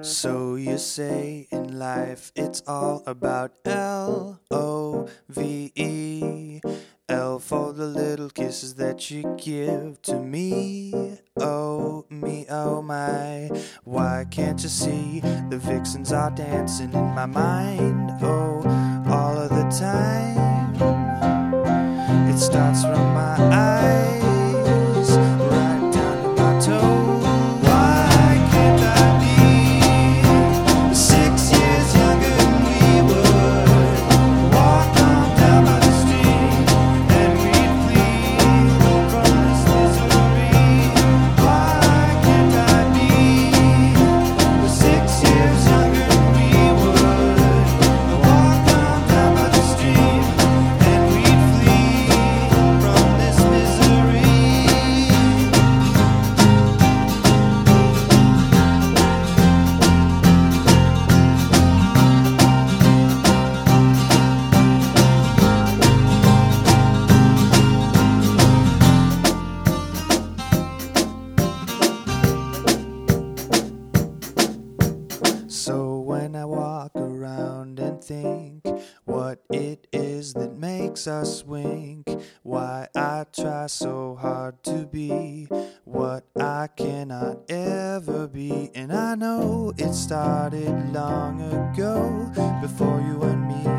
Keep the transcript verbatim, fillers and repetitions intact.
So you say in life it's all about L O V E. L for the little kisses that you give to me. Oh, me, oh my. Why can't you see the vixens are dancing in my mind? Oh, all of the time. It starts from my eyes right down to my toes. Why can't I be six years younger than we were? Walk on down by the street and we'd flee from this misery. Why can't I be six years younger than we would? Walk on down by the street and we'd flee from this misery. So when I walk around and think what it is that makes us wink, why I try so hard to be what I cannot ever be. And I know it started long ago, before you and me